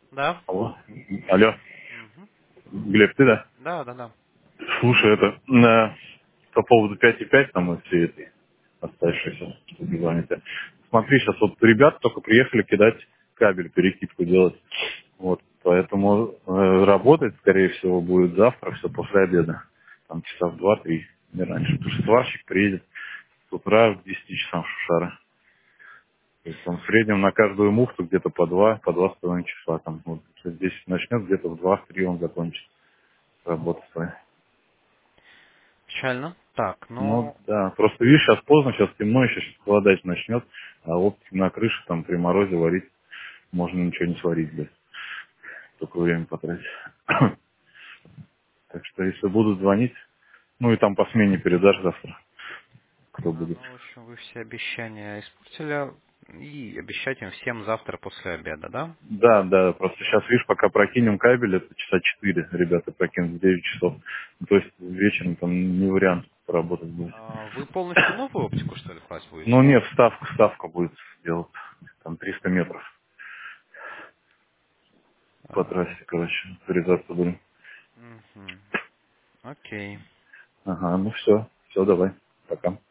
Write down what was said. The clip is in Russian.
Да? Алло. Алло. Мгм. Глеб, ты, да? Да, да, да. Слушай, это по поводу 5,5 там и всей этой оставшейся, что не звоните. Смотри, сейчас вот ребята только приехали кидать кабель, перекидку делать. Вот, поэтому работать, скорее всего, будет завтра, все после обеда. Там часа в 2-3, не раньше. Потому что сварщик приедет с утра в 10 часам Шушара. То есть он в среднем на каждую муфту где-то по 2,5 часа. Там, вот, если здесь начнет, где-то в 2-3 он закончит работу свою. Печально. Так, Ну ну, да, просто видишь, сейчас поздно, сейчас темно, еще сейчас холодать начнет, а вот на крыше там при морозе варить можно ничего не сварить, да, только время потратить. Так что если будут звонить, ну и там по смене передашь завтра, кто да, будет. ну, в общем, вы все обещания испортили. И обещать им всем завтра после обеда, да? Да, да, просто сейчас, видишь, пока прокинем кабель, это часа 4 ребята прокинут в 9 часов. Ну, то есть вечером там не вариант поработать будет. Вы полностью новую оптику, что ли, класть Ну будете? нет, ставка будет делать, там 300 метров по А, трассе, короче, врезаться будем. мгм. Окей. Ага, ну все, давай, пока.